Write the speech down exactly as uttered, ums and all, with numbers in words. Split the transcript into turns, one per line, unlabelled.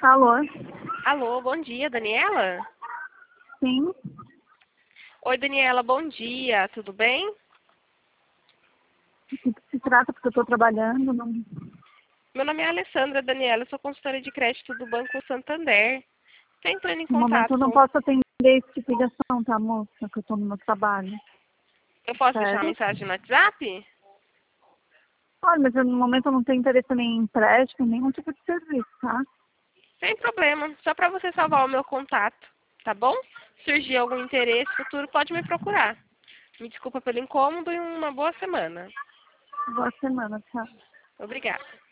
Alô?
Alô, bom dia, Daniela?
Sim.
Oi, Daniela, bom dia, tudo bem?
O que se trata? Porque eu estou trabalhando. Não...
Meu nome é Alessandra, Daniela, eu sou consultora de crédito do Banco Santander. Estou entrando em
No momento eu
contato
não
com...
posso atender esse tipo de ligação, tá, moça? Que eu estou no meu trabalho.
Eu posso deixar uma
Certo?
mensagem no WhatsApp?
Olha, mas eu, no momento eu não tenho interesse nem em empréstimo, nenhum tipo de serviço, tá?
Sem problema, só para você salvar o meu contato, tá bom? Se surgir algum interesse futuro, pode me procurar. Me desculpa pelo incômodo e uma boa semana.
Boa semana, tchau.
Obrigada.